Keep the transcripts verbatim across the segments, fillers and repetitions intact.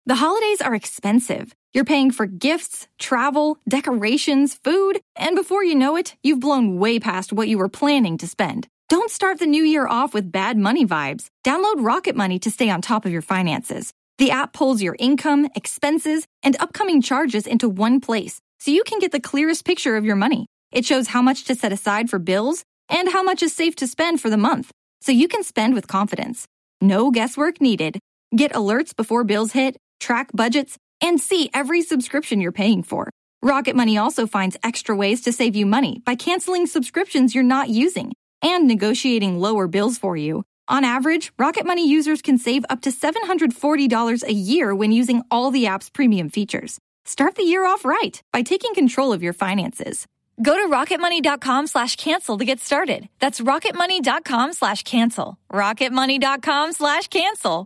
The holidays are expensive. You're paying for gifts, travel, decorations, food, and before you know it, you've blown way past what you were planning to spend. Don't start the new year off with bad money vibes. Download Rocket Money to stay on top of your finances. The app pulls your income, expenses, and upcoming charges into one place, so you can get the clearest picture of your money. It shows how much to set aside for bills and how much is safe to spend for the month, so you can spend with confidence. No guesswork needed. Get alerts before bills hit, track budgets, and see every subscription you're paying for. Rocket Money also finds extra ways to save you money by canceling subscriptions you're not using and negotiating lower bills for you. On average, Rocket Money users can save up to seven hundred forty dollars a year when using all the app's premium features. Start the year off right by taking control of your finances. Go to rocketmoney.com slash cancel to get started. That's rocketmoney.com slash cancel. rocketmoney.com slash cancel.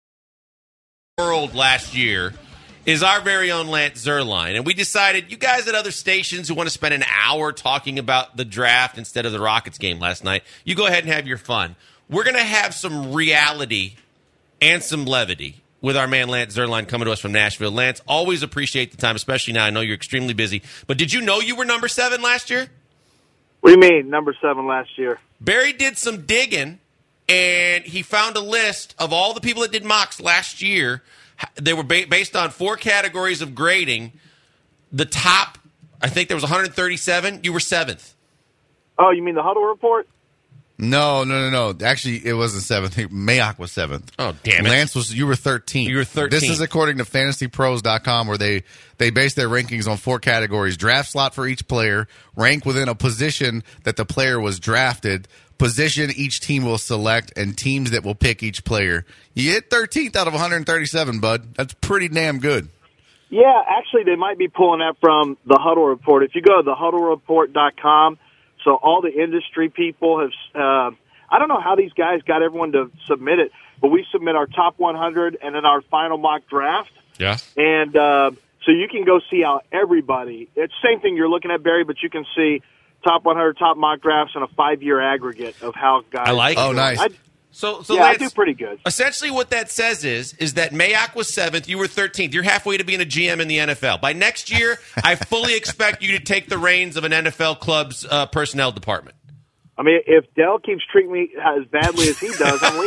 World last year is our very own Lance Zierlein. And we decided, you guys at other stations who want to spend an hour talking about the draft instead of the Rockets game last night, you go ahead and have your fun. We're going to have some reality and some levity with our man Lance Zierlein coming to us from Nashville. Lance, always appreciate the time, especially now. I know you're extremely busy. But did you know you were number seven last year? What do you mean, number seven last year? Barry did some digging, and he found a list of all the people that did mocks last year. They were ba- based on four categories of grading. The top, I think there was one hundred thirty-seven. You were seventh. Oh, you mean the Huddle Report? No, no, no, no. Actually, it wasn't seventh. Mayock was seventh. Oh, damn it. Lance was, you were thirteenth. You were thirteenth. This is according to fantasy pros dot com, where they, they base their rankings on four categories: draft slot for each player, rank within a position that the player was drafted, position each team will select, and teams that will pick each player. You hit thirteenth out of one hundred thirty-seven, bud. That's pretty damn good. Yeah, actually, they might be pulling that from the Huddle Report. If you go to the huddle report dot com, so all the industry people have, uh, I don't know how these guys got everyone to submit it, but we submit our top one hundred and then our final mock draft. Yeah. And uh, so you can go see how everybody, it's the same thing you're looking at, Barry, but you can see top one hundred, top mock drafts, and a five-year aggregate of how guys. I like it. Oh, nice. I, So, so yeah, Lance, I do pretty good. Essentially what that says is is that Mayock was seventh, you were thirteenth. You're halfway to being a G M in the N F L. By next year, I fully expect you to take the reins of an N F L club's uh, personnel department. I mean, if Dell keeps treating me as badly as he does, I'm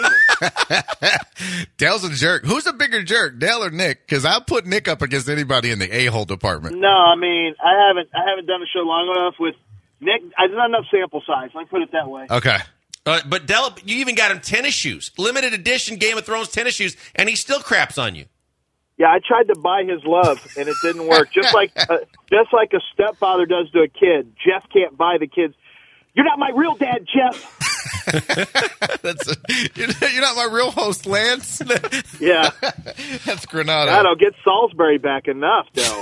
leaving. Dell's a jerk. Who's a bigger jerk, Dell or Nick? Because I'll put Nick up against anybody in the a-hole department. No, I mean, I haven't I haven't done a show long enough with Nick. There's not enough sample size. Let me put it that way. Okay. Uh, but Dell, you even got him tennis shoes, limited edition Game of Thrones tennis shoes, and he still craps on you. Yeah, I tried to buy his love, and it didn't work. Just like uh, just like a stepfather does to a kid. Jeff can't buy the kids. You're not my real dad, Jeff. That's a, you're not my real host, Lance. Yeah. That's Granada. I don't get Salisbury back enough, though.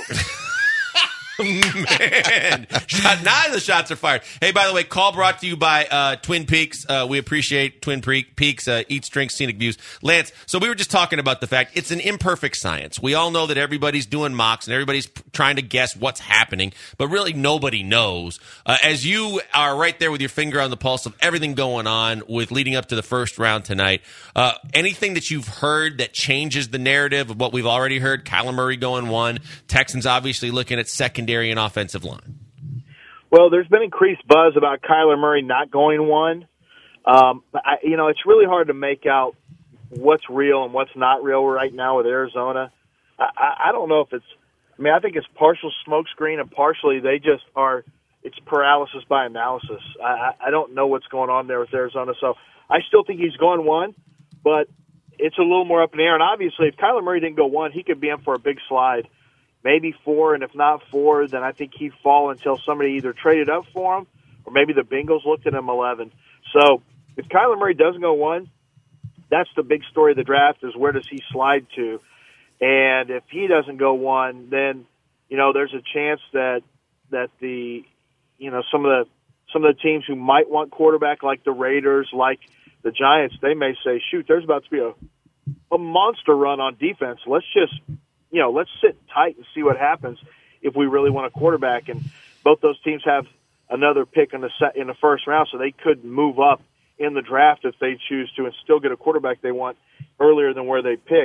Man, Shot, now the shots are fired. Hey, by the way, call brought to you by uh, Twin Peaks. Uh, we appreciate Twin Peaks, uh, Eats, Drinks, Scenic Views. Lance, so we were just talking about the fact it's an imperfect science. We all know that everybody's doing mocks and everybody's p- trying to guess what's happening, but really nobody knows. Uh, as you are right there with your finger on the pulse of everything going on with leading up to the first round tonight, uh, anything that you've heard that changes the narrative of what we've already heard? Kyler Murray going one, Texans obviously looking at second and offensive line. Well, there's been increased buzz about Kyler Murray not going one. Um, I, you know, it's really hard to make out what's real and what's not real right now with Arizona. I, I, I don't know if it's. I mean, I think it's partial smokescreen and partially they just are. It's paralysis by analysis. I, I, I don't know what's going on there with Arizona, so I still think he's going one, but it's a little more up in the air. And obviously, if Kyler Murray didn't go one, he could be in for a big slide. Maybe four, and if not four, then I think he'd fall until somebody either traded up for him or maybe the Bengals looked at him eleven. So if Kyler Murray doesn't go one, that's the big story of the draft is where does he slide to. And if he doesn't go one, then, you know, there's a chance that that the, you know, some of the some of the teams who might want quarterback like the Raiders, like the Giants, they may say, shoot, there's about to be a, a monster run on defense. Let's just You know, let's sit tight and see what happens if we really want a quarterback. And both those teams have another pick in the set, in the first round, so they could move up in the draft if they choose to and still get a quarterback they want earlier than where they pick.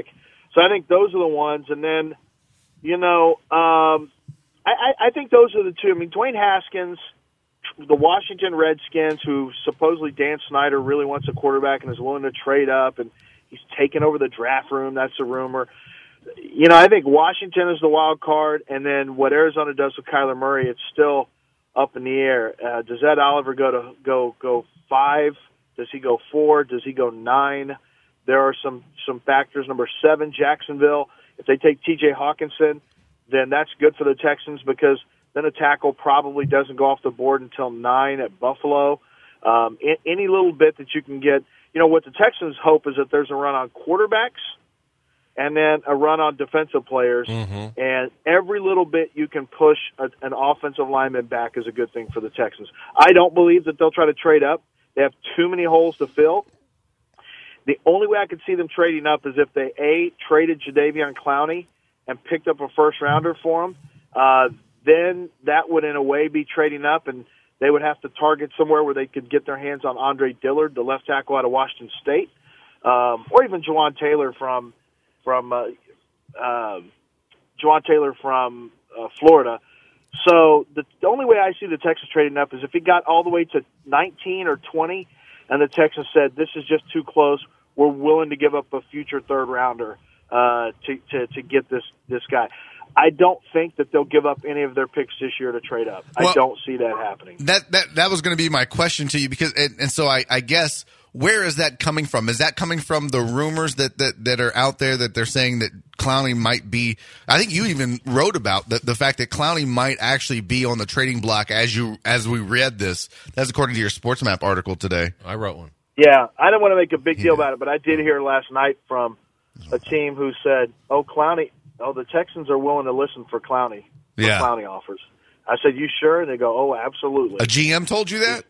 So I think those are the ones. And then, you know, um, I, I think those are the two. I mean, Dwayne Haskins, the Washington Redskins, who supposedly Dan Snyder really wants a quarterback and is willing to trade up, and he's taken over the draft room. That's a rumor. You know, I think Washington is the wild card, and then what Arizona does with Kyler Murray, it's still up in the air. Uh, does Ed Oliver go to go go five? Does he go four? Does he go nine? There are some some factors. Number seven, Jacksonville. If they take T J Hawkinson, then that's good for the Texans because then a tackle probably doesn't go off the board until nine at Buffalo. Um, any little bit that you can get, you know, what the Texans hope is that there's a run on quarterbacks and then a run on defensive players, mm-hmm. and every little bit you can push a, an offensive lineman back is a good thing for the Texans. I don't believe that they'll try to trade up. They have too many holes to fill. The only way I could see them trading up is if they, A, traded Jadeveon Clowney and picked up a first-rounder for him. Uh, then that would, in a way, be trading up, and they would have to target somewhere where they could get their hands on Andre Dillard, the left tackle out of Washington State, um, or even Juwan Taylor from from uh, uh, Juwan Taylor from uh, Florida. So the, the only way I see the Texans trading up is if it got all the way to nineteen or twenty, and the Texans said, this is just too close, we're willing to give up a future third-rounder uh, to, to, to get this, this guy. I don't think that they'll give up any of their picks this year to trade up. Well, I don't see that happening. That that that was going to be my question to you because, and, and so I, I guess where is that coming from? Is that coming from the rumors that, that, that are out there that they're saying that Clowney might be? I think you even wrote about the the fact that Clowney might actually be on the trading block as you as we read this. That's according to your Sports Map article today. I wrote one. Yeah, I don't want to make a big deal yeah. about it, but I did hear last night from a team who said, "Oh, Clowney." Oh, the Texans are willing to listen for Clowney, for yeah. Clowney offers. I said, you sure? And they go, oh, absolutely. A G M told you that?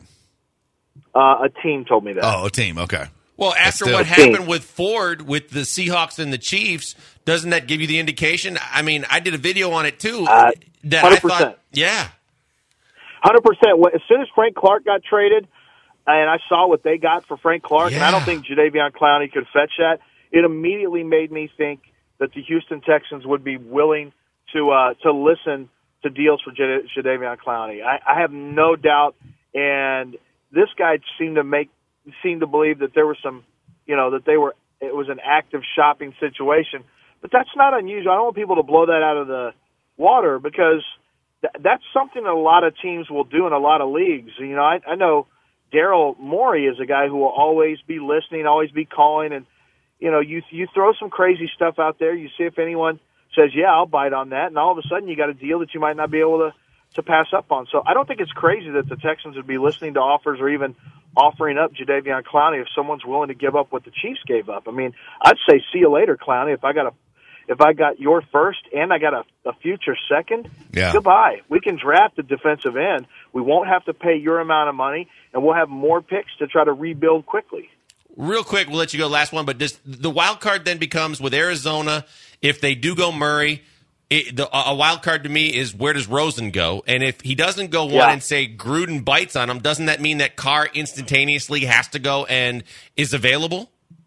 Uh, a team told me that. Oh, a team, okay. Well, after what happened with Ford with the Seahawks and the Chiefs, doesn't that give you the indication? I mean, I did a video on it, too. Uh, that one hundred percent. I thought, yeah. one hundred percent. As soon as Frank Clark got traded, and I saw what they got for Frank Clark, yeah. and I don't think Jadeveon Clowney could fetch that, it immediately made me think that the Houston Texans would be willing to uh, to listen to deals for Jadeveon Clowney. I, I have no doubt, and this guy seemed to make seemed to believe that there was some, you know, that they were it was an active shopping situation. But that's not unusual. I don't want people to blow that out of the water because th- that's something that a lot of teams will do in a lot of leagues. You know, I, I know Daryl Morey is a guy who will always be listening, always be calling, and you know, you you throw some crazy stuff out there, you see if anyone says, yeah, I'll bite on that, and all of a sudden you got a deal that you might not be able to, to pass up on. So I don't think it's crazy that the Texans would be listening to offers or even offering up Jadeveon Clowney if someone's willing to give up what the Chiefs gave up. I mean, I'd say see you later, Clowney. If I got a if I got your first and I got a, a future second, yeah. goodbye. We can draft a defensive end. We won't have to pay your amount of money, and we'll have more picks to try to rebuild quickly. Real quick, we'll let you go. Last one, but this, the wild card then becomes with Arizona. If they do go Murray, it, the, a wild card to me is where does Rosen go? And if he doesn't go one yeah. and say Gruden bites on him, doesn't that mean that Carr instantaneously has to go and is available?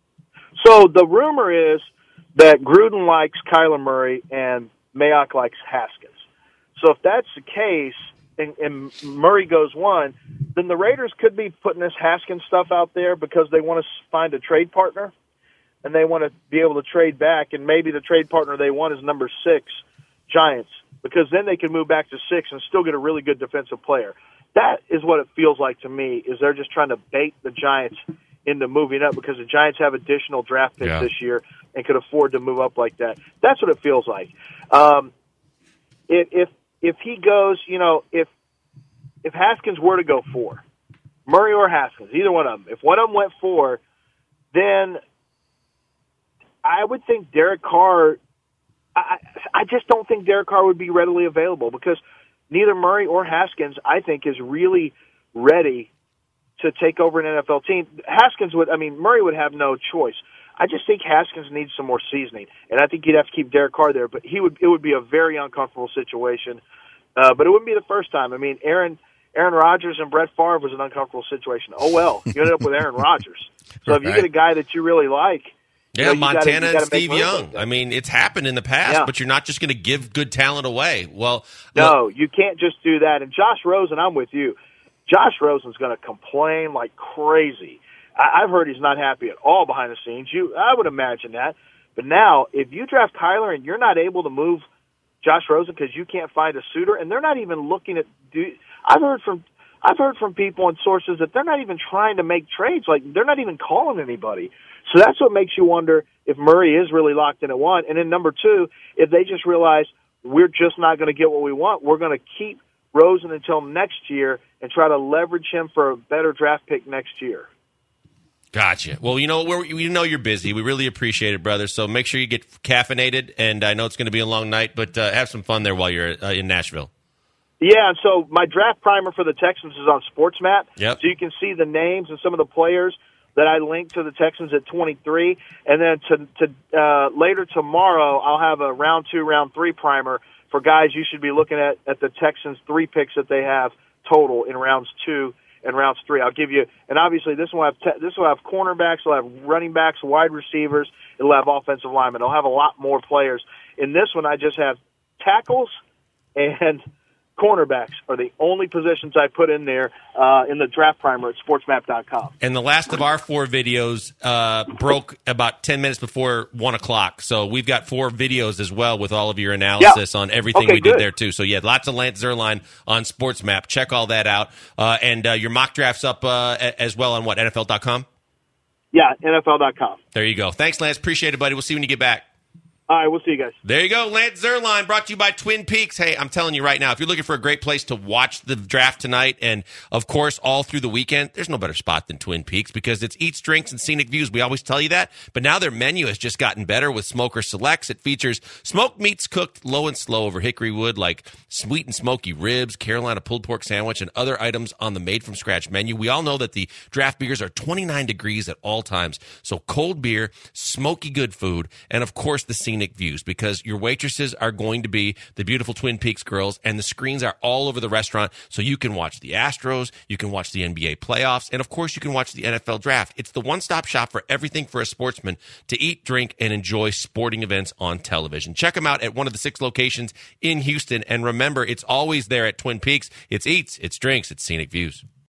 So the rumor is that Gruden likes Kyler Murray and Mayock likes Haskins. So if that's the case, and, and Murray goes one, then the Raiders could be putting this Haskins stuff out there because they want to find a trade partner, and they want to be able to trade back, and maybe the trade partner they want is number six, Giants, because then they can move back to six and still get a really good defensive player. That is what it feels like to me, is they're just trying to bait the Giants into moving up because the Giants have additional draft picks yeah. this year and could afford to move up like that. That's what it feels like. Um, if, if if he goes, you know, if if Haskins were to go four, Murray or Haskins, either one of them, if one of them went four, then I would think Derek Carr, I, I just don't think Derek Carr would be readily available because neither Murray or Haskins, I think, is really ready to take over an N F L team. Haskins would, I mean, Murray would have no choice. I just think Haskins needs some more seasoning, and I think you'd have to keep Derek Carr there, but he would, it would be a very uncomfortable situation. Uh, but it wouldn't be the first time. I mean, Aaron Aaron Rodgers and Brett Favre was an uncomfortable situation. Oh, well, you ended up with Aaron Rodgers. So if you right. get a guy that you really like, Yeah, know, you Montana gotta, you and gotta Steve make moves Young. like that. I mean, it's happened in the past, Yeah. but you're not just going to give good talent away. Well, No, you can't just do that. And Josh Rosen, I'm with you. Josh Rosen's going to complain like crazy. I, I've heard he's not happy at all behind the scenes. You, I would imagine that. But now, if you draft Kyler and you're not able to move Josh Rosen because you can't find a suitor, and they're not even looking at. Do, I've heard from I've heard from people and sources that they're not even trying to make trades. Like they're not even calling anybody. So that's what makes you wonder if Murray is really locked in at one. And then number two, if they just realize we're just not going to get what we want, we're going to keep Rosen until next year and try to leverage him for a better draft pick next year. Gotcha. Well, you know, we're, we know you're busy. We really appreciate it, brother. So make sure you get caffeinated, and I know it's going to be a long night, but uh, have some fun there while you're uh, in Nashville. Yeah, and so my draft primer for the Texans is on SportsMap. Yep. So you can see the names and some of the players that I linked to the Texans at twenty-three. And then to, to uh, later tomorrow, I'll have a round two, round three primer for guys you should be looking at at the Texans' three picks that they have total in rounds two and rounds three. I'll give you, and obviously this will have te- this will have cornerbacks, it'll have running backs, wide receivers, it'll have offensive linemen. It'll have a lot more players. In this one, I just have tackles and cornerbacks are the only positions I put in there uh, in the draft primer at sportsmap dot com. And the last of our four videos uh, broke about ten minutes before one o'clock. So we've got four videos as well with all of your analysis Yeah. on everything Okay, we did good. there, too. So, yeah, lots of Lance Zierlein on SportsMap. Check all that out. Uh, and uh, your mock draft's up uh, a- as well on what, N F L dot com? Yeah, N F L dot com. There you go. Thanks, Lance. Appreciate it, buddy. We'll see you when you get back. All right, we'll see you guys. There you go. Lance Zierlein, brought to you by Twin Peaks. Hey, I'm telling you right now, if you're looking for a great place to watch the draft tonight and, of course, all through the weekend, there's no better spot than Twin Peaks because it's eats, drinks, and scenic views. We always tell you that. But now their menu has just gotten better with Smoker Selects. It features smoked meats cooked low and slow over hickory wood like sweet and smoky ribs, Carolina pulled pork sandwich, and other items on the made-from-scratch menu. We all know that the draft beers are twenty-nine degrees at all times. So cold beer, smoky good food, and, of course, the scenic views because your waitresses are going to be the beautiful Twin Peaks girls, and the screens are all over the restaurant, so you can watch the Astros, you can watch the N B A playoffs, and, of course, you can watch the N F L draft. It's the one-stop shop for everything for a sportsman to eat, drink, and enjoy sporting events on television. Check them out at one of the six locations in Houston, and remember, it's always there at Twin Peaks. It's eats, it's drinks, it's scenic views.